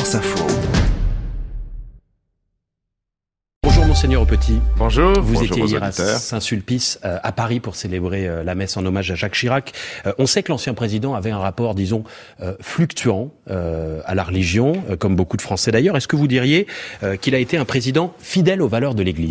France Info. Bonjour Monseigneur Aupetit. Bonjour. Vous Bonjour étiez hier à Saint-Sulpice, à Paris, pour célébrer la messe en hommage à Jacques Chirac. On sait que l'ancien président avait un rapport, disons, fluctuant à la religion, comme beaucoup de Français d'ailleurs. Est-ce que vous diriez qu'il a été un président fidèle aux valeurs de l'Église ?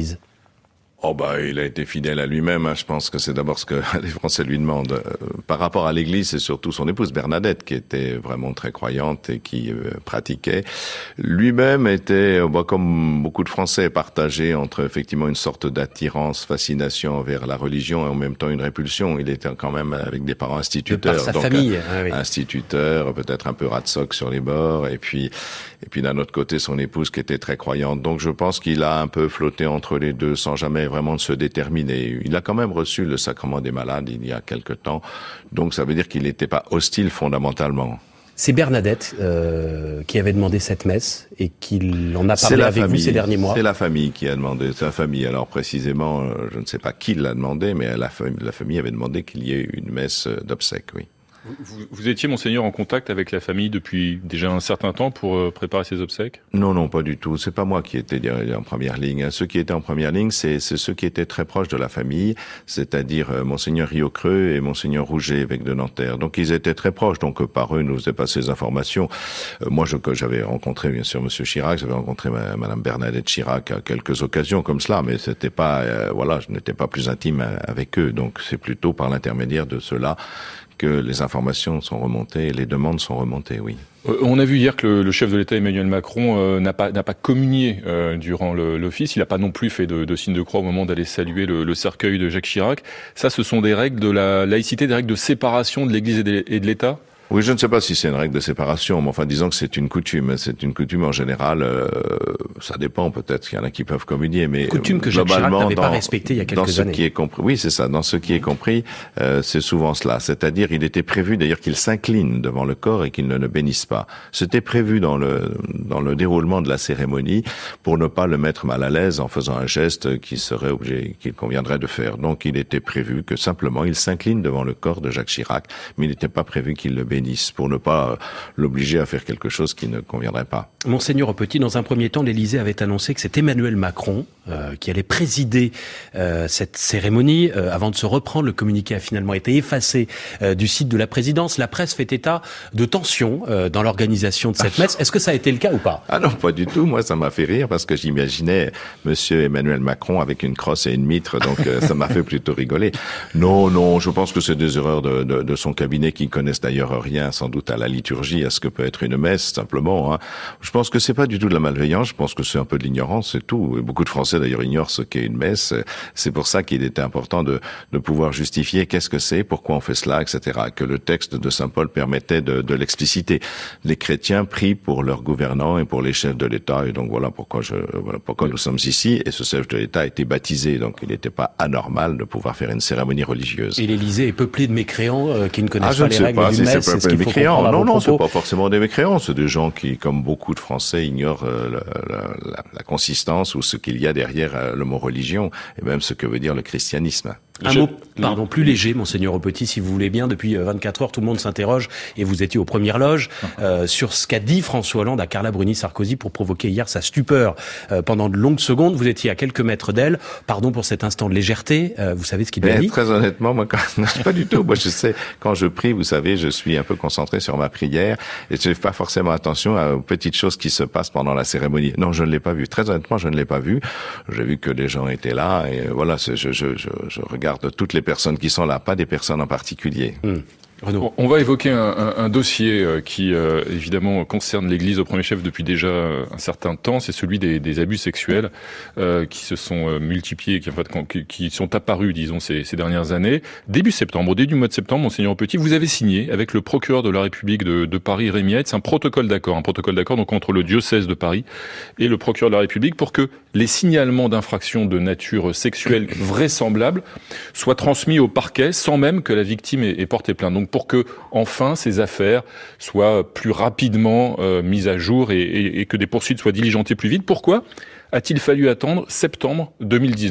Il a été fidèle à lui-même. Je pense que c'est d'abord ce que les Français lui demandent. Par rapport à l'Église, c'est surtout son épouse Bernadette qui était vraiment très croyante et qui pratiquait. Lui-même était, comme beaucoup de Français, partagé entre effectivement une sorte d'attirance, fascination envers la religion et en même temps une répulsion. Il était quand même avec des parents instituteurs. De par sa famille. Oui. Instituteur, peut-être un peu rat-soc sur les bords. Et puis d'un autre côté, son épouse qui était très croyante. Donc je pense qu'il a un peu flotté entre les deux sans jamais vraiment se déterminer. Il a quand même reçu le sacrement des malades il y a quelque temps. Donc ça veut dire qu'il n'était pas hostile fondamentalement. C'est Bernadette qui avait demandé cette messe et qu'il en a parlé avec vous ces derniers mois. C'est la famille qui a demandé, c'est la famille. Alors précisément, je ne sais pas qui l'a demandé, mais la famille avait demandé qu'il y ait une messe d'obsèques, oui. Vous étiez, Monseigneur, en contact avec la famille depuis déjà un certain temps pour préparer ces obsèques ? Non, pas du tout. C'est pas moi qui étais en première ligne. Ceux qui étaient en première ligne, c'est ceux qui étaient très proches de la famille, c'est-à-dire Monseigneur Riocreux et Monseigneur Rouget, évêque de Nanterre. Donc ils étaient très proches, donc par eux, nous faisaient passer ces informations. Moi, j'avais rencontré, bien sûr, Monsieur Chirac, j'avais rencontré Madame Bernadette Chirac à quelques occasions comme cela, mais c'était pas, je n'étais pas plus intime avec eux. Donc c'est plutôt par l'intermédiaire de ceux-là que les informations sont remontées, les demandes sont remontées, oui. On a vu hier que le chef de l'État Emmanuel Macron n'a pas communié durant l'office. Il n'a pas non plus fait de signe de croix au moment d'aller saluer le cercueil de Jacques Chirac. Ça, ce sont des règles de la laïcité, des règles de séparation de l'Église et de l'État ? Oui, je ne sais pas si c'est une règle de séparation, mais enfin, disons que c'est une coutume. C'est une coutume en général. Ça dépend peut-être. Il y en a qui peuvent communier, mais coutume que Jacques Chirac n'avait pas respectée il y a quelques années. Qui est compris, oui, c'est ça. Dans ce qui est compris, c'est souvent cela. C'est-à-dire, il était prévu d'ailleurs qu'il s'incline devant le corps et qu'il ne le bénisse pas. C'était prévu dans le déroulement de la cérémonie pour ne pas le mettre mal à l'aise en faisant un geste qu'il conviendrait de faire. Donc, il était prévu que simplement il s'incline devant le corps de Jacques Chirac, mais il n'était pas prévu qu'il le bénisse, pour ne pas l'obliger à faire quelque chose qui ne conviendrait pas. Monseigneur Aupetit, dans un premier temps, l'Élysée avait annoncé que c'est Emmanuel Macron qui allait présider cette cérémonie. Avant de se reprendre, le communiqué a finalement été effacé du site de la présidence. La presse fait état de tensions dans l'organisation de cette messe. Est-ce que ça a été le cas ou pas ? Ah non, pas du tout. Moi, ça m'a fait rire parce que j'imaginais Monsieur Emmanuel Macron avec une crosse et une mitre, donc ça m'a fait plutôt rigoler. Non, je pense que c'est des erreurs de son cabinet qui connaissent d'ailleurs rien, sans doute, à la liturgie, à ce que peut être une messe, simplement. Hein. Je pense que c'est pas du tout de la malveillance, je pense que c'est un peu de l'ignorance, c'est tout. Et beaucoup de Français, d'ailleurs, ignorent ce qu'est une messe. C'est pour ça qu'il était important de pouvoir justifier qu'est-ce que c'est, pourquoi on fait cela, etc. Que le texte de Saint Paul permettait de l'expliciter. Les chrétiens prient pour leurs gouvernants et pour les chefs de l'État, et donc voilà pourquoi nous sommes ici. Et ce chef de l'État a été baptisé, donc il n'était pas anormal de pouvoir faire une cérémonie religieuse. Et l'Élysée est peuplé de mécréants qui ne connaissent pas les règles d'une messe. C'est des mécréants. Non, c'est pas forcément des mécréants. C'est des gens qui, comme beaucoup de Français, ignorent la consistance ou ce qu'il y a derrière le mot religion et même ce que veut dire le christianisme. Un mot, plus léger, Monseigneur Aupetit, si vous voulez bien. Depuis 24 heures, tout le monde s'interroge, et vous étiez aux premières loges, sur ce qu'a dit François Hollande à Carla Bruni-Sarkozy pour provoquer hier sa stupeur. Pendant de longues secondes, vous étiez à quelques mètres d'elle. Pardon pour cet instant de légèreté. Vous savez ce qu'il lui a dit ? Très honnêtement, moi, pas du tout. Moi, je sais, quand je prie, vous savez, je suis un peu concentré sur ma prière, et je ne fais pas forcément attention aux petites choses qui se passent pendant la cérémonie. Non, je ne l'ai pas vu. Très honnêtement, je ne l'ai pas vu. J'ai vu que les gens étaient là, et voilà, je regarde toutes les personnes qui sont là, pas des personnes en particulier. Renaud. On va évoquer un dossier qui évidemment concerne l'Église au premier chef depuis déjà un certain temps. C'est celui des abus sexuels qui se sont multipliés, qui sont apparus, disons, ces dernières années. Début du mois de septembre, Monseigneur Aupetit, vous avez signé avec le procureur de la République de Paris, Rémy Heitz, un protocole d'accord donc entre le diocèse de Paris et le procureur de la République pour que les signalements d'infractions de nature sexuelle vraisemblables soient transmis au parquet sans même que la victime ait porté plainte. Donc pour que, enfin, ces affaires soient plus rapidement mises à jour et que des poursuites soient diligentées plus vite. Pourquoi a-t-il fallu attendre septembre 2019 ?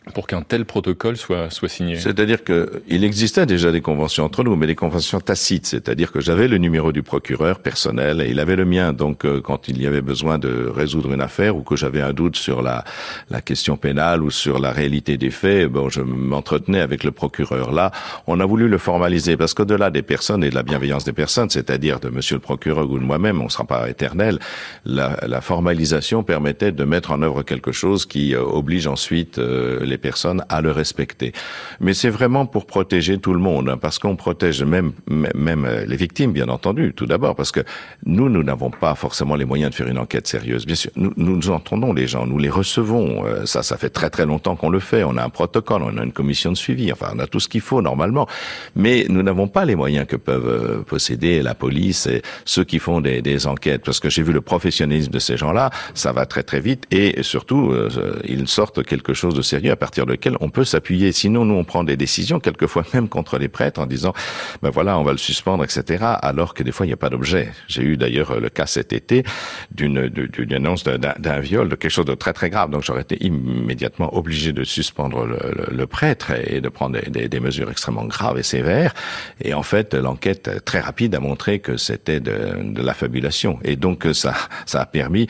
pour qu'un tel protocole soit signé? C'est-à-dire que il existait déjà des conventions entre nous, mais des conventions tacites. C'est-à-dire que j'avais le numéro du procureur personnel et il avait le mien. Donc, quand il y avait besoin de résoudre une affaire ou que j'avais un doute sur la question pénale ou sur la réalité des faits, bon, je m'entretenais avec le procureur. Là, on a voulu le formaliser parce qu'au-delà des personnes et de la bienveillance des personnes, c'est-à-dire de monsieur le procureur ou de moi-même, on ne sera pas éternel. La formalisation permettait de mettre en œuvre quelque chose qui oblige ensuite les personnes à le respecter. Mais c'est vraiment pour protéger tout le monde, hein, parce qu'on protège même les victimes, bien entendu, tout d'abord, parce que nous n'avons pas forcément les moyens de faire une enquête sérieuse. Bien sûr, nous entendons les gens, nous les recevons. Ça fait très très longtemps qu'on le fait. On a un protocole, on a une commission de suivi. Enfin, on a tout ce qu'il faut normalement. Mais nous n'avons pas les moyens que peuvent posséder la police et ceux qui font des enquêtes. Parce que j'ai vu le professionnalisme de ces gens-là, ça va très très vite et surtout, ils sortent quelque chose de sérieux à partir de lequel on peut s'appuyer. Sinon, nous, on prend des décisions, quelquefois même contre les prêtres, en disant, ben voilà, on va le suspendre, etc., alors que des fois, il n'y a pas d'objet. J'ai eu d'ailleurs le cas cet été d'une annonce d'un viol, de quelque chose de très très grave. Donc, j'aurais été immédiatement obligé de suspendre le prêtre et de prendre des mesures extrêmement graves et sévères. Et en fait, l'enquête très rapide a montré que c'était de la fabulation. Et donc, ça a permis,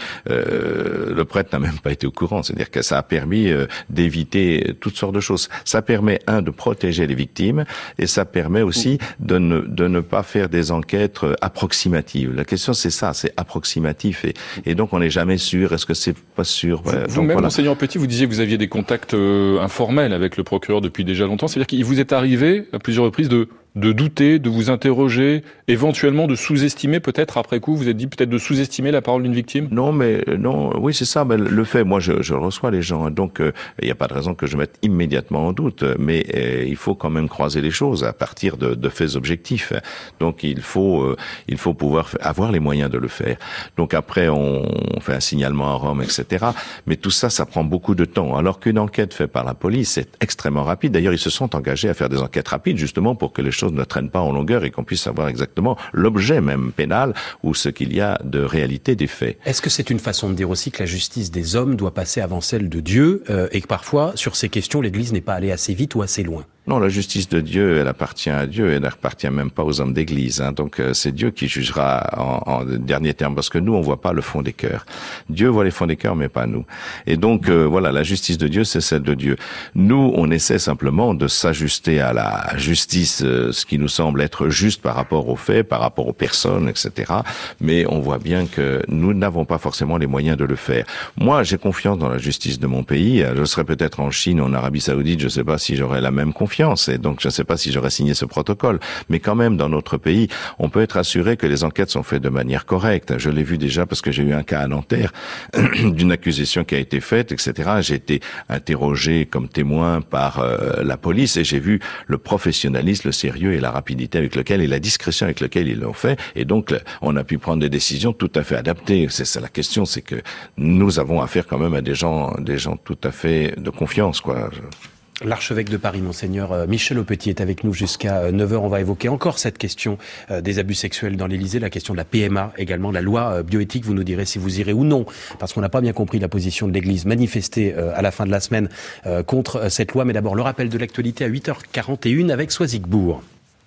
le prêtre n'a même pas été au courant, c'est-à-dire que ça a permis d'éviter toutes sortes de choses. Ça permet, de protéger les victimes et ça permet aussi de ne pas faire des enquêtes approximatives. La question, c'est ça, c'est approximatif et donc on n'est jamais sûr. Est-ce que c'est pas sûr? Vous-même, monseigneur Petit, vous disiez que vous aviez des contacts informels avec le procureur depuis déjà longtemps. C'est-à-dire qu'il vous est arrivé à plusieurs reprises de douter, de vous interroger, éventuellement de sous-estimer peut-être après coup, vous êtes dit peut-être de sous-estimer la parole d'une victime? Non, oui, c'est ça, le fait, moi je reçois les gens, donc il n'y a pas de raison que je mette immédiatement en doute, mais il faut quand même croiser les choses à partir de faits objectifs. Donc il faut pouvoir avoir les moyens de le faire. Donc après on fait un signalement à Rome, etc. Mais tout ça, ça prend beaucoup de temps, alors qu'une enquête faite par la police, c'est extrêmement rapide. D'ailleurs, ils se sont engagés à faire des enquêtes rapides, justement pour que les choses ne traînent pas en longueur et qu'on puisse savoir exactement l'objet même pénal ou ce qu'il y a de réalité des faits. Est-ce que c'est une façon de dire aussi que la justice des hommes doit passer avant celle de Dieu et que parfois, sur ces questions, l'Église n'est pas allée assez vite ou assez loin? Non, la justice de Dieu, elle appartient à Dieu, elle n'appartient même pas aux hommes d'église. Hein. Donc c'est Dieu qui jugera en dernier terme, parce que nous, on voit pas le fond des cœurs. Dieu voit les fonds des cœurs, mais pas nous. Et donc voilà, la justice de Dieu, c'est celle de Dieu. Nous, on essaie simplement de s'ajuster à la justice, ce qui nous semble être juste par rapport aux faits, par rapport aux personnes, etc. Mais on voit bien que nous n'avons pas forcément les moyens de le faire. Moi, j'ai confiance dans la justice de mon pays. Je serais peut-être en Chine ou en Arabie Saoudite, je ne sais pas si j'aurais la même confiance. Et donc, je ne sais pas si j'aurais signé ce protocole. Mais quand même, dans notre pays, on peut être assuré que les enquêtes sont faites de manière correcte. Je l'ai vu déjà parce que j'ai eu un cas à Nanterre d'une accusation qui a été faite, etc. J'ai été interrogé comme témoin par la police et j'ai vu le professionnalisme, le sérieux et la rapidité avec lequel et la discrétion avec lequel ils l'ont fait. Et donc, on a pu prendre des décisions tout à fait adaptées. C'est ça la question, c'est que nous avons affaire quand même à des gens tout à fait de confiance, quoi. L'archevêque de Paris, monseigneur Michel Aupetit, est avec nous jusqu'à 9h. On va évoquer encore cette question des abus sexuels dans l'Élysée, la question de la PMA également, la loi bioéthique. Vous nous direz si vous irez ou non, parce qu'on n'a pas bien compris la position de l'Église manifestée à la fin de la semaine contre cette loi. Mais d'abord, le rappel de l'actualité à 8h41 avec Soisigbourg.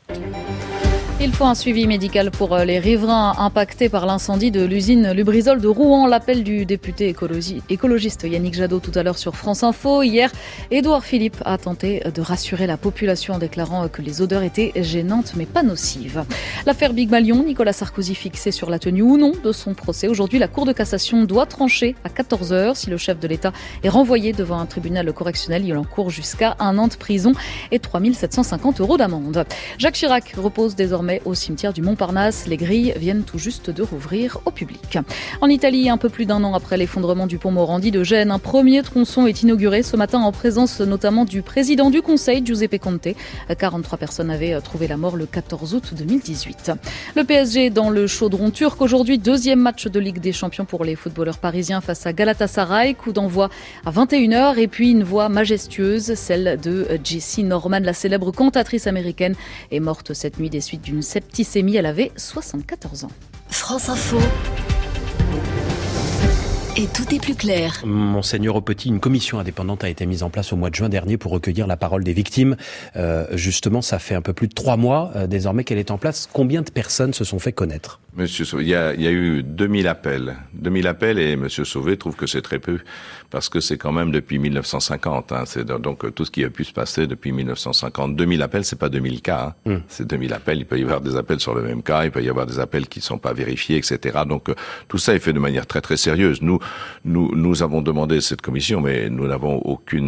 Il faut un suivi médical pour les riverains impactés par l'incendie de l'usine Lubrizol de Rouen. L'appel du député écologiste Yannick Jadot tout à l'heure sur France Info. Hier, Édouard Philippe a tenté de rassurer la population en déclarant que les odeurs étaient gênantes mais pas nocives. L'affaire Big Malion, Nicolas Sarkozy fixé sur la tenue ou non de son procès. Aujourd'hui, la Cour de cassation doit trancher à 14h. Si le chef de l'État est renvoyé devant un tribunal correctionnel, il encourt jusqu'à 1 an de prison et 3 750 € d'amende. Jacques Chirac repose désormais au cimetière du Montparnasse. Les grilles viennent tout juste de rouvrir au public. En Italie, un peu plus d'1 an après l'effondrement du pont Morandi de Gênes, un premier tronçon est inauguré ce matin en présence notamment du président du Conseil, Giuseppe Conte. 43 personnes avaient trouvé la mort le 14 août 2018. Le PSG dans le chaudron turc. Aujourd'hui, 2e match de Ligue des Champions pour les footballeurs parisiens face à Galatasaray. Coup d'envoi à 21h. Et puis une voix majestueuse, celle de Jessie Norman, la célèbre cantatrice américaine, est morte cette nuit des suites d'une septicémie. Elle avait 74 ans. France Info. Et tout est plus clair. Monseigneur Aupetit, une commission indépendante a été mise en place au mois de juin dernier pour recueillir la parole des victimes. Justement, ça fait un peu plus de 3 mois désormais qu'elle est en place. Combien de personnes se sont fait connaître ? Monsieur Sauvé, il y a eu 2000 appels. 2000 appels et Monsieur Sauvé trouve que c'est très peu parce que c'est quand même depuis 1950. C'est donc tout ce qui a pu se passer depuis 1950. 2000 appels, c'est pas 2000 cas. C'est 2000 appels. Il peut y avoir des appels sur le même cas, il peut y avoir des appels qui sont pas vérifiés, etc. Donc tout ça est fait de manière très très sérieuse. Nous avons demandé cette commission, mais nous n'avons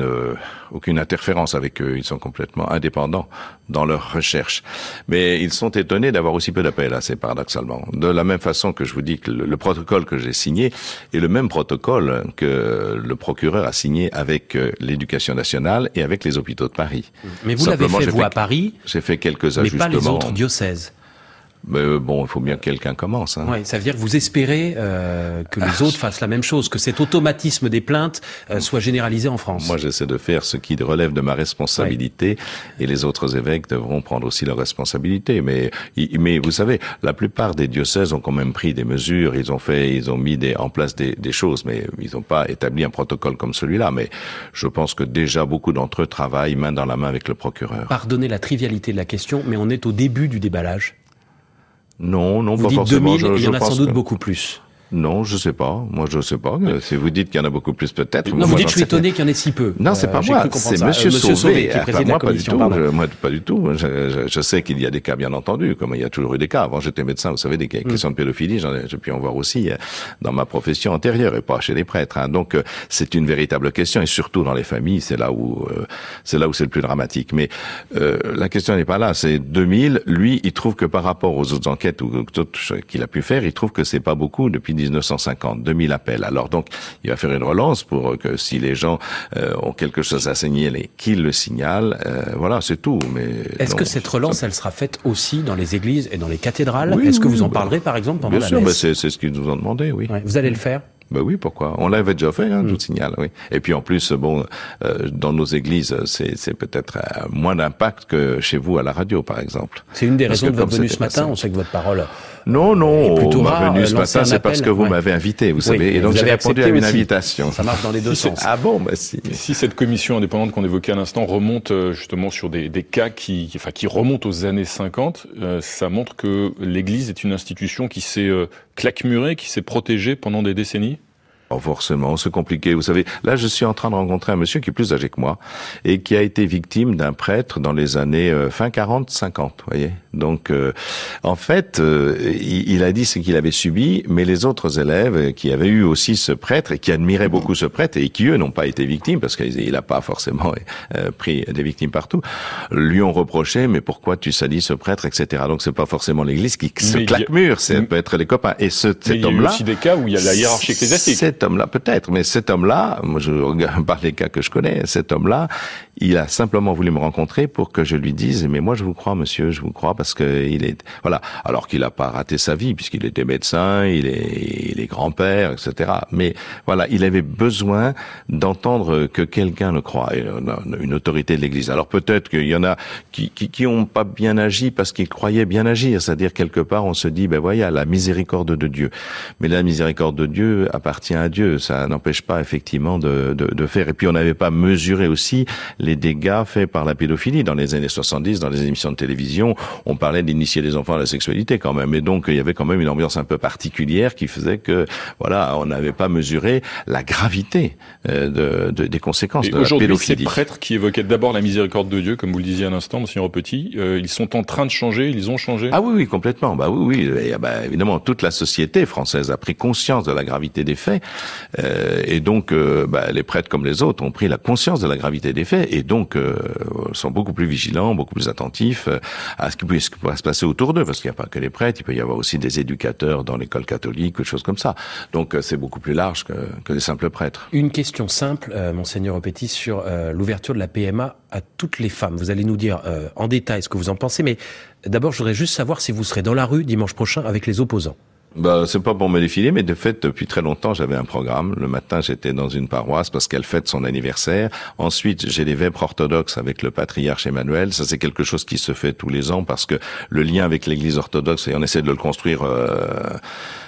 aucune interférence avec eux. Ils sont complètement indépendants dans leur recherche. Mais ils sont étonnés d'avoir aussi peu d'appels, assez paradoxalement. De la même façon que je vous dis que le protocole que j'ai signé est le même protocole que le procureur a signé avec l'Éducation nationale et avec les hôpitaux de Paris. Mais vous l'avez fait, vous, à Paris. J'ai fait quelques ajustements. Mais pas les autres diocèses. Mais bon, il faut bien que quelqu'un commence. Oui, ça veut dire que vous espérez que les autres fassent la même chose, que cet automatisme des plaintes soit généralisé en France. Moi, j'essaie de faire ce qui relève de ma responsabilité, et les autres évêques devront prendre aussi leurs responsabilités. Mais vous savez, la plupart des diocèses ont quand même pris des mesures, ils ont mis en place des choses, mais ils n'ont pas établi un protocole comme celui-là. Mais je pense que déjà beaucoup d'entre eux travaillent main dans la main avec le procureur. Pardonnez la trivialité de la question, mais on est au début du déballage. Non, vous pas dites forcément. 2000, il y en a sans doute beaucoup plus. Non, je sais pas. Moi, je sais pas. Si vous dites qu'il y en a beaucoup plus, peut-être. Non, vous dites, je suis étonné qu'il y en ait si peu. Non, c'est pas moi. C'est Monsieur Sauvé qui préside la commission. Moi, pas du tout. Je sais qu'il y a des cas, bien entendu, comme il y a toujours eu des cas. Avant, j'étais médecin, vous savez, des questions de pédophilie, j'ai pu en voir aussi dans ma profession antérieure et pas chez les prêtres. Donc, c'est une véritable question, et surtout dans les familles, c'est là où c'est le plus dramatique. Mais la question n'est pas là. C'est 2000. Lui, il trouve que par rapport aux autres enquêtes ou autres qu'il a pu faire, il trouve que c'est pas beaucoup depuis 1950, 2000 appels. Alors donc, il va faire une relance pour que si les gens ont quelque chose à signaler, qu'ils le signalent. Voilà, c'est tout. Mais est-ce que cette relance, elle sera faite aussi dans les églises et dans les cathédrales ? Est-ce que vous en parlerez, par exemple, pendant la messe ? Bien sûr, c'est ce qu'ils nous ont demandé, oui. Ouais, vous allez le faire ? Ben oui, pourquoi ? On l'avait déjà fait, je vous signale, oui. Et puis en plus, dans nos églises, c'est peut-être moins d'impact que chez vous à la radio, par exemple. C'est une des raisons de votre venue ce matin. On sait que votre parole. Non, ma venue ce matin, c'est parce que vous m'avez invité, vous savez, et donc j'ai répondu à une invitation. Ça marche dans les deux sens. Ah bon, bah si. Si cette commission indépendante qu'on évoquait à l'instant remonte justement sur des cas qui remontent aux années 50, ça montre que l'Église est une institution qui s'est claquemurée, qui s'est protégée pendant des décennies. Oh, forcément, c'est compliqué. Vous savez, là, je suis en train de rencontrer un monsieur qui est plus âgé que moi et qui a été victime d'un prêtre dans les années fin 40, 50, voyez. Donc, en fait, il a dit ce qu'il avait subi, mais les autres élèves qui avaient eu aussi ce prêtre et qui admiraient beaucoup ce prêtre et qui, eux, n'ont pas été victimes parce qu'il n'a pas forcément pris des victimes partout, lui ont reproché, mais pourquoi tu salis ce prêtre, etc. Donc, c'est pas forcément l'Église qui se claque-mure, c'est peut-être les copains. Et cet homme-là... Il y a aussi des cas où il y a la hiérarchie ecclésiastique. Cet homme-là, peut-être, mais cet homme-là, moi je regarde par les cas que je connais, cet homme-là, il a simplement voulu me rencontrer pour que je lui dise, mais moi je vous crois, monsieur, je vous crois, parce que il est, voilà, alors qu'il a pas raté sa vie, puisqu'il était médecin, il est grand-père, etc. Mais voilà, il avait besoin d'entendre que quelqu'un le croit, une autorité de l'Église. Alors peut-être qu'il y en a qui ont pas bien agi parce qu'ils croyaient bien agir, c'est-à-dire quelque part on se dit, ben voilà, la miséricorde de Dieu. Mais la miséricorde de Dieu appartient à Dieu, ça n'empêche pas effectivement de faire. Et puis on n'avait pas mesuré aussi les dégâts faits par la pédophilie. Dans les années 70, dans les émissions de télévision, on parlait d'initier les enfants à la sexualité quand même. Et donc il y avait quand même une ambiance un peu particulière qui faisait que, voilà, on n'avait pas mesuré la gravité des conséquences de la pédophilie. Aujourd'hui, ces prêtres qui évoquaient d'abord la miséricorde de Dieu, comme vous le disiez à l'instant, Monseigneur Aupetit, ils sont en train de changer, ils ont changé. Ah oui, complètement. Bah oui. Et, évidemment, toute la société française a pris conscience de la gravité des faits. Et donc, les prêtres comme les autres ont pris la conscience de la gravité des faits et donc sont beaucoup plus vigilants, beaucoup plus attentifs à ce qui pourrait se passer autour d'eux, parce qu'il n'y a pas que les prêtres, il peut y avoir aussi des éducateurs dans l'école catholique, des choses comme ça. Donc, c'est beaucoup plus large que les simples prêtres. Une question simple, Monseigneur Aupetit, sur l'ouverture de la PMA à toutes les femmes. Vous allez nous dire en détail ce que vous en pensez, mais d'abord, je voudrais juste savoir si vous serez dans la rue dimanche prochain avec les opposants. C'est pas pour me défiler, mais de fait, depuis très longtemps, j'avais un programme. Le matin, j'étais dans une paroisse parce qu'elle fête son anniversaire. Ensuite, j'ai les vêpres orthodoxes avec le patriarche Emmanuel. Ça, c'est quelque chose qui se fait tous les ans parce que le lien avec l'église orthodoxe, et on essaie de le construire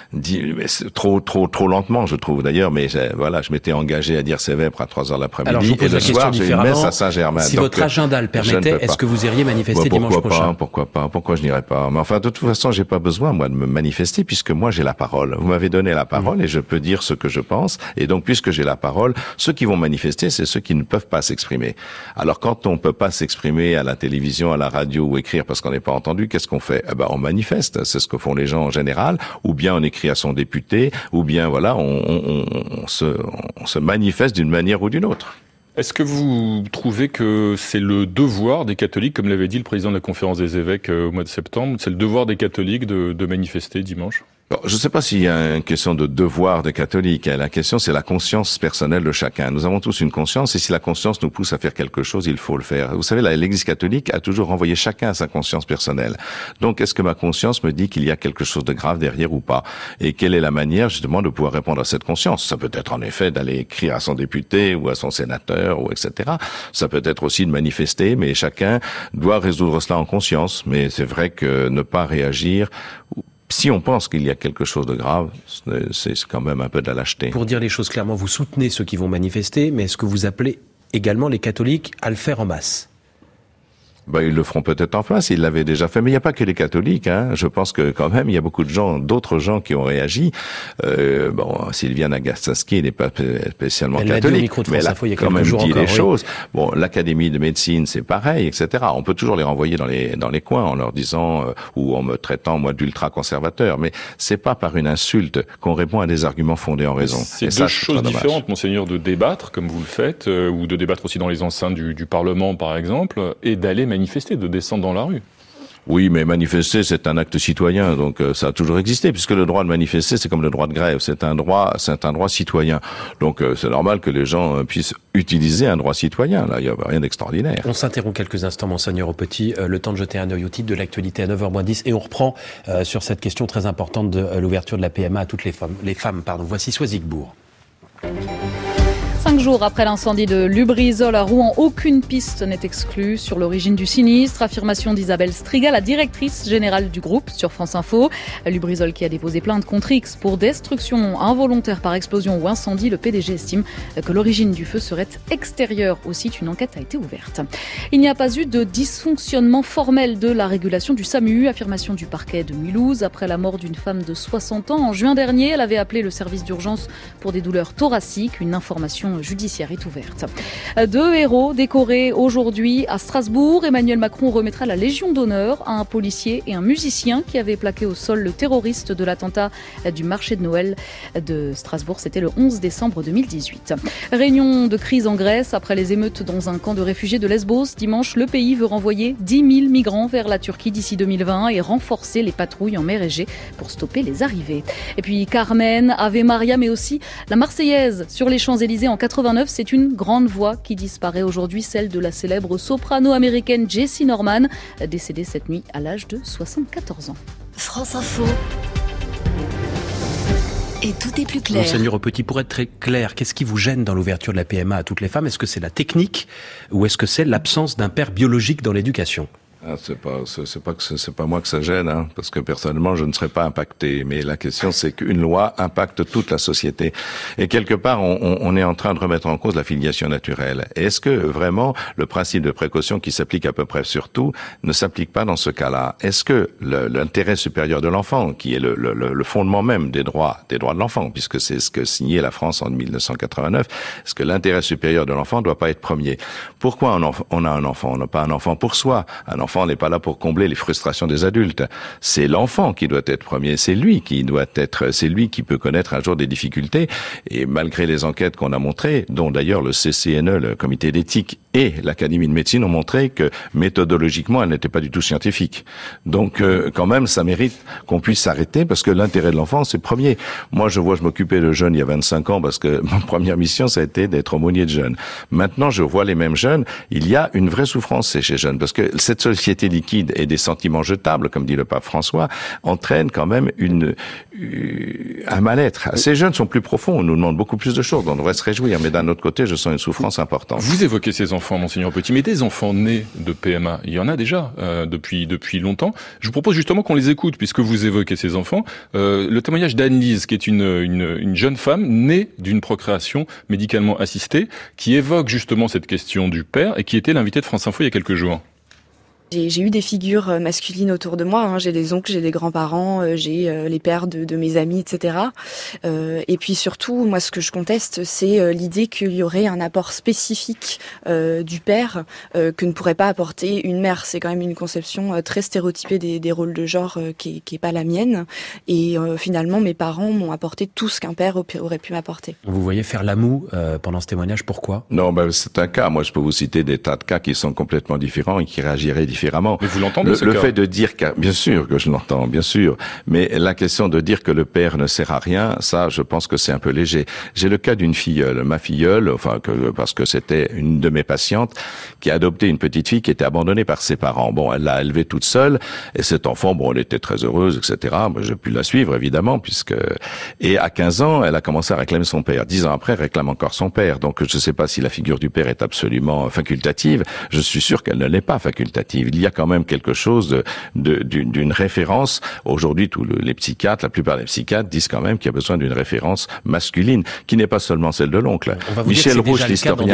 mais c'est trop lentement, je trouve d'ailleurs. Mais voilà, je m'étais engagé à dire ces vêpres à 3h l'après-midi. Alors, je vous pose la question différemment. J'ai une messe à Saint-Germain. Si votre agenda le permettait, est-ce que vous iriez manifester dimanche prochain? Pourquoi pas? Pourquoi je n'irais pas? Mais enfin, de toute façon, j'ai pas besoin, moi, de me manifester, puisque moi, j'ai la parole. Vous m'avez donné la parole et je peux dire ce que je pense. Et donc, puisque j'ai la parole, ceux qui vont manifester, c'est ceux qui ne peuvent pas s'exprimer. Alors, quand on peut pas s'exprimer à la télévision, à la radio ou écrire parce qu'on n'est pas entendu, qu'est-ce qu'on fait? On manifeste. C'est ce que font les gens en général. Ou bien on écrit à son député, ou bien voilà, on se manifeste d'une manière ou d'une autre. Est-ce que vous trouvez que c'est le devoir des catholiques, comme l'avait dit le président de la conférence des évêques au mois de septembre, c'est le devoir des catholiques de manifester dimanche? Je ne sais pas s'il y a une question de devoir des catholiques. La question, c'est la conscience personnelle de chacun. Nous avons tous une conscience, et si la conscience nous pousse à faire quelque chose, il faut le faire. Vous savez, l'Église catholique a toujours renvoyé chacun à sa conscience personnelle. Donc, est-ce que ma conscience me dit qu'il y a quelque chose de grave derrière ou pas? Et quelle est la manière, justement, de pouvoir répondre à cette conscience? Ça peut être, en effet, d'aller écrire à son député ou à son sénateur, ou etc. Ça peut être aussi de manifester, mais chacun doit résoudre cela en conscience. Mais c'est vrai que ne pas réagir, si on pense qu'il y a quelque chose de grave, c'est quand même un peu de la lâcheté. Pour dire les choses clairement, vous soutenez ceux qui vont manifester, mais est-ce que vous appelez également les catholiques à le faire en masse? Ils le feront peut-être en face, ils l'avaient déjà fait, mais il n'y a pas que les catholiques, hein. Je pense que quand même, il y a beaucoup de gens, d'autres gens qui ont réagi. Sylviane Agatsky n'est pas spécialement catholique, mais elle a quand même dit les choses. Bon, l'Académie de médecine, c'est pareil, etc. On peut toujours les renvoyer dans les coins en leur disant, ou en me traitant, moi, d'ultra-conservateur, mais c'est pas par une insulte qu'on répond à des arguments fondés en raison. C'est deux choses différentes, monseigneur, de débattre, comme vous le faites, ou de débattre aussi dans les enceintes du Parlement, par exemple, et d'aller manifester, de descendre dans la rue. Oui, mais manifester, c'est un acte citoyen, donc ça a toujours existé, puisque le droit de manifester, c'est comme le droit de grève, c'est un droit citoyen. Donc c'est normal que les gens puissent utiliser un droit citoyen. Là, il n'y a rien d'extraordinaire. On s'interrompt quelques instants, monseigneur Aupetit, le temps de jeter un œil au titre de l'actualité à 9h-10, et on reprend sur cette question très importante de l'ouverture de la PMA à toutes les femmes. Voici Soisigbourg. 5 jours après l'incendie de Lubrizol à Rouen, aucune piste n'est exclue sur l'origine du sinistre. Affirmation d'Isabelle Striga, la directrice générale du groupe, sur France Info. Lubrizol qui a déposé plainte contre X pour destruction involontaire par explosion ou incendie. Le PDG estime que l'origine du feu serait extérieure au site. Une enquête a été ouverte. Il n'y a pas eu de dysfonctionnement formel de la régulation du SAMU. Affirmation du parquet de Mulhouse. Après la mort d'une femme de 60 ans en juin dernier, elle avait appelé le service d'urgence pour des douleurs thoraciques. Une information judiciaire est ouverte. 2 héros décorés aujourd'hui à Strasbourg. Emmanuel Macron remettra la Légion d'honneur à un policier et un musicien qui avaient plaqué au sol le terroriste de l'attentat du marché de Noël de Strasbourg. C'était le 11 décembre 2018. Réunion de crise en Grèce après les émeutes dans un camp de réfugiés de Lesbos. Dimanche, le pays veut renvoyer 10 000 migrants vers la Turquie d'ici 2020 et renforcer les patrouilles en mer Égée pour stopper les arrivées. Et puis Carmen, Ave Maria, mais aussi la Marseillaise sur les Champs-Élysées en 89, c'est une grande voix qui disparaît aujourd'hui, celle de la célèbre soprano américaine Jessie Norman, décédée cette nuit à l'âge de 74 ans. France Info. Et tout est plus clair. Monseigneur Aupetit, pour être très clair, qu'est-ce qui vous gêne dans l'ouverture de la PMA à toutes les femmes? Est-ce que c'est la technique ou est-ce que c'est l'absence d'un père biologique dans l'éducation? C'est pas moi que ça gêne, hein, parce que personnellement je ne serais pas impacté. Mais la question c'est qu'une loi impacte toute la société. Et quelque part on est en train de remettre en cause la filiation naturelle. Et est-ce que vraiment le principe de précaution qui s'applique à peu près sur tout ne s'applique pas dans ce cas-là? Est-ce que l'intérêt supérieur de l'enfant, qui est le fondement même des droits de l'enfant, puisque c'est ce que signait la France en 1989, est-ce que l'intérêt supérieur de l'enfant ne doit pas être premier? Pourquoi on a un enfant? On n'a pas un enfant pour soi. Un enfant n'est pas là pour combler les frustrations des adultes. C'est l'enfant qui doit être premier. C'est lui qui peut connaître un jour des difficultés. Et malgré les enquêtes qu'on a montrées, dont d'ailleurs le CCNE, le comité d'éthique, et l'Académie de médecine ont montré que méthodologiquement, elle n'était pas du tout scientifique. Donc quand même, ça mérite qu'on puisse s'arrêter parce que l'intérêt de l'enfant, c'est premier. Moi, je m'occupais de jeunes il y a 25 ans parce que ma première mission, ça a été d'être aumônier de jeunes. Maintenant, je vois les mêmes jeunes. Il y a une vraie souffrance chez les jeunes parce que cette société liquide et des sentiments jetables, comme dit le pape François, entraîne quand même une un mal-être. Ces jeunes sont plus profonds, on nous demande beaucoup plus de choses, on devrait se réjouir, mais d'un autre côté, je sens une souffrance importante. Vous évoquez ces enfants, monseigneur Petit, mais des enfants nés de PMA, il y en a déjà depuis longtemps. Je vous propose justement qu'on les écoute, puisque vous évoquez ces enfants. Le témoignage d'Anne-Lise, qui est une jeune femme née d'une procréation médicalement assistée, qui évoque justement cette question du père et qui était l'invité de France Info il y a quelques jours. J'ai eu des figures masculines autour de moi, j'ai des oncles, j'ai des grands-parents, j'ai les pères de mes amis, etc. Et puis surtout, moi ce que je conteste, c'est l'idée qu'il y aurait un apport spécifique du père que ne pourrait pas apporter une mère. C'est quand même une conception très stéréotypée des rôles de genre qui est pas la mienne. Et finalement, mes parents m'ont apporté tout ce qu'un père aurait pu m'apporter. Vous voyez faire la moue pendant ce témoignage, pourquoi ? Non, c'est un cas. Moi, je peux vous citer des tas de cas qui sont complètement différents et qui réagiraient différemment. Mais vous l'entendez, le fait de dire bien sûr que je l'entends, bien sûr, mais la question de dire que le père ne sert à rien, ça, je pense que c'est un peu léger. J'ai le cas d'une filleule, ma filleule, parce que c'était une de mes patientes qui a adopté une petite fille qui était abandonnée par ses parents. Bon, elle l'a élevée toute seule, et cet enfant, elle était très heureuse, etc. J'ai pu la suivre, évidemment, et à 15 ans, elle a commencé à réclamer son père. 10 ans après, elle réclame encore son père. Donc, je ne sais pas si la figure du père est absolument facultative. Je suis sûr qu'elle ne l'est pas facultative. Il y a quand même quelque chose d'une référence. Aujourd'hui, tous les psychiatres, la plupart des psychiatres disent quand même qu'il y a besoin d'une référence masculine, qui n'est pas seulement celle de l'oncle. Michel Rouge, l'historien,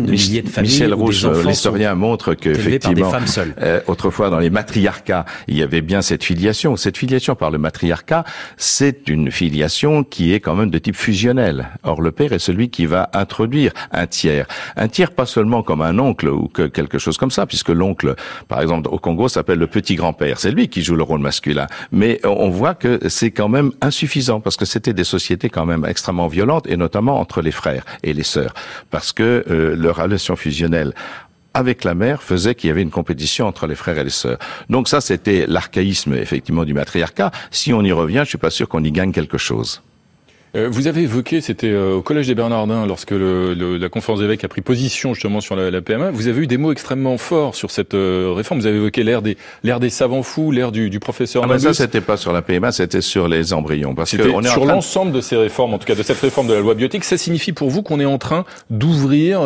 Michel Rouge, l'historien, montre que effectivement, autrefois dans les matriarcats, il y avait bien cette filiation. Cette filiation par le matriarcat, c'est une filiation qui est quand même de type fusionnel. Or, le père est celui qui va introduire un tiers pas seulement comme un oncle ou quelque chose comme ça, puisque l'oncle, par exemple, au Congo, s'appelle le petit grand-père. C'est lui qui joue le rôle masculin. Mais on voit que c'est quand même insuffisant, parce que c'était des sociétés quand même extrêmement violentes, et notamment entre les frères et les sœurs, parce que leur relation fusionnelle avec la mère faisait qu'il y avait une compétition entre les frères et les sœurs. Donc ça, c'était l'archaïsme, effectivement, du matriarcat. Si on y revient, je suis pas sûr qu'on y gagne quelque chose. Vous avez évoqué, c'était au Collège des Bernardins, lorsque la conférence d'évêques a pris position justement sur la PMA, vous avez eu des mots extrêmement forts sur cette réforme. Vous avez évoqué l'ère des savants fous, l'ère du professeur Nabus. Ça, c'était pas sur la PMA, c'était sur les embryons. C'était sur l'ensemble de ces réformes, en tout cas de cette réforme de la loi bioéthique. Ça signifie pour vous qu'on est en train d'ouvrir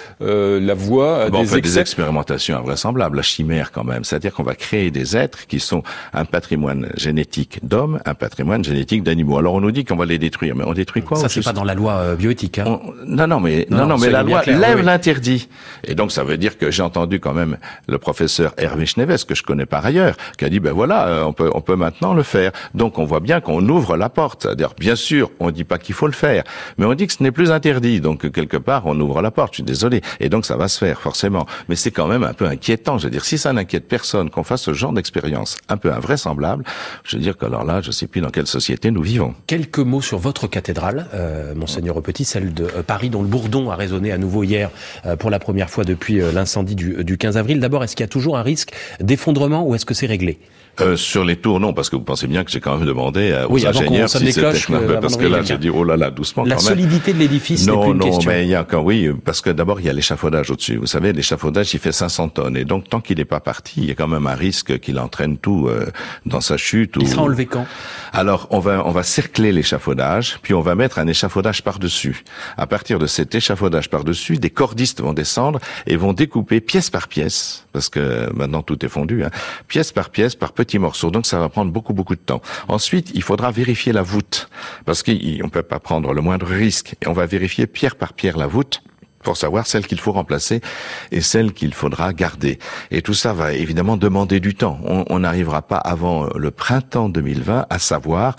la voie à des expérimentations invraisemblables, la chimère quand même. C'est-à-dire qu'on va créer des êtres qui sont un patrimoine génétique d'hommes, un patrimoine génétique d'animaux. Alors on nous dit qu'on va les détruire. Mais on détruit quoi? Ça, c'est pas dans la loi bioéthique. Non, mais la loi lève l'interdit. Et donc, ça veut dire que j'ai entendu quand même le professeur Hervé Schneves, que je connais par ailleurs, qui a dit, on peut maintenant le faire. Donc, on voit bien qu'on ouvre la porte. C'est-à-dire, bien sûr, on dit pas qu'il faut le faire, mais on dit que ce n'est plus interdit. Donc, quelque part, on ouvre la porte. Je suis désolé. Et donc, ça va se faire, forcément. Mais c'est quand même un peu inquiétant. Je veux dire, si ça n'inquiète personne qu'on fasse ce genre d'expérience un peu invraisemblable, je veux dire que alors là, je sais plus dans quelle société nous vivons. Quelques mots sur votre cathédrale, monseigneur Petit, celle de Paris, dont le bourdon a résonné à nouveau hier pour la première fois depuis l'incendie du 15 avril. D'abord, est-ce qu'il y a toujours un risque d'effondrement ou est-ce que c'est réglé? Sur les tours, non, parce que vous pensez bien que j'ai quand même demandé aux ingénieurs si c'était... Parce que là, j'ai dit, doucement quand même. La solidité de l'édifice n'est plus une question. Non, mais il y a parce que d'abord, il y a l'échafaudage au-dessus. Vous savez, l'échafaudage, il fait 500 tonnes. Et donc, tant qu'il n'est pas parti, il y a quand même un risque qu'il entraîne tout dans sa chute. Il sera enlevé quand? Alors, on va cercler l'échafaudage, puis on va mettre un échafaudage par-dessus. À partir de cet échafaudage par-dessus, des cordistes vont descendre et vont découper pièce par pièce, parce que maintenant tout est fondu, pièce par petits morceaux. Donc ça va prendre beaucoup de temps. Ensuite, il faudra vérifier la voûte, parce qu'on peut pas prendre le moindre risque. Et on va vérifier pierre par pierre la voûte, pour savoir celle qu'il faut remplacer et celle qu'il faudra garder. Et tout ça va évidemment demander du temps. On n'arrivera pas avant le printemps 2020 à savoir,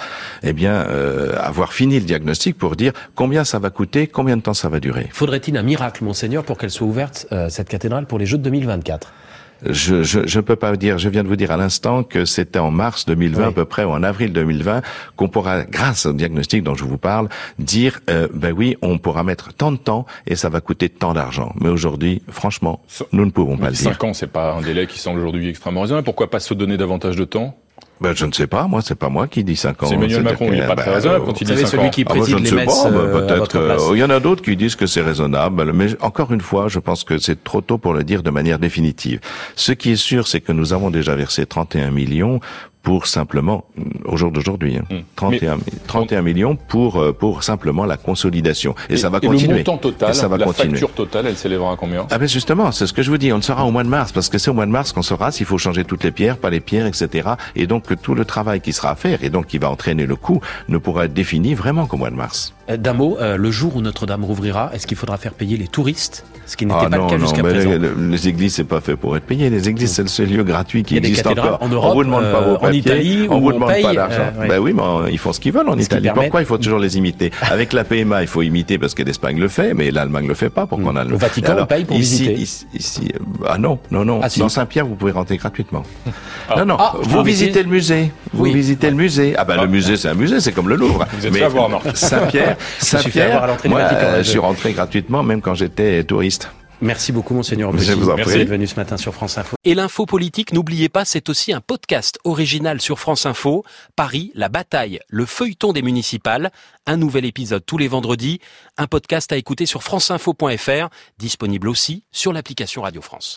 avoir fini le diagnostic pour dire combien ça va coûter, combien de temps ça va durer. Faudrait-il un miracle, monseigneur, pour qu'elle soit ouverte, cette cathédrale, pour les Jeux de 2024? Je peux pas dire, je viens de vous dire à l'instant que c'était en mars 2020 à peu près, ou en avril 2020, qu'on pourra, grâce au diagnostic dont je vous parle, dire, on pourra mettre tant de temps et ça va coûter tant d'argent. Mais aujourd'hui, franchement, nous ne pouvons pas le dire. 5 ans, c'est pas un délai qui semble aujourd'hui extrêmement raisonnable. Pourquoi pas se donner davantage de temps? Je ne sais pas, moi, c'est pas moi qui dis 5 ans. C'est Emmanuel Macron, il n'est pas très raisonnable quand il dit 5 ans. Celui qui préside les messes peut-être, il y en a d'autres qui disent que c'est raisonnable, mais encore une fois, je pense que c'est trop tôt pour le dire de manière définitive. Ce qui est sûr, c'est que nous avons déjà versé 31 millions pour simplement, au jour d'aujourd'hui, 31 millions pour simplement la consolidation. Et ça va continuer. Le montant total, facture totale, elle s'élèvera à combien? Ah ben justement, c'est ce que je vous dis, on le saura au mois de mars, parce que c'est au mois de mars qu'on saura s'il faut changer toutes les pierres, pas les pierres, etc. Et donc tout le travail qui sera à faire, et donc qui va entraîner le coût, ne pourra être défini vraiment qu'au mois de mars. D'un mot, le jour où Notre-Dame rouvrira, est-ce qu'il faudra faire payer les touristes? Ce qui n'était pas le cas jusqu'à présent. Les églises, c'est pas fait pour être payé. Les églises, c'est le seul lieu gratuit qui existe encore. En Europe, on vous demande pas vos papiers, en Italie, on vous demande pas d'argent. Ouais. Ben oui, mais ils font ce qu'ils veulent en Italie. Pourquoi il faut toujours les imiter? Avec la PMA, il faut imiter parce que l'Espagne le fait, mais l'Allemagne le fait pas. Pourquoi on a le Vatican on paye pour visiter? Ici, non. Si. Dans Saint-Pierre, vous pouvez rentrer gratuitement. Vous visitez le musée. Vous visitez le musée. Le musée, c'est un musée, c'est comme le Louvre. Vous êtes fait avoir, non? Saint-Pierre, moi, je suis rentré gratuitement même quand j'étais touriste. Merci beaucoup, monseigneur Petit. Merci d'être venu ce matin sur France Info. Et l'info politique, n'oubliez pas, c'est aussi un podcast original sur France Info. Paris, la bataille, le feuilleton des municipales. Un nouvel épisode tous les vendredis. Un podcast à écouter sur franceinfo.fr, disponible aussi sur l'application Radio France.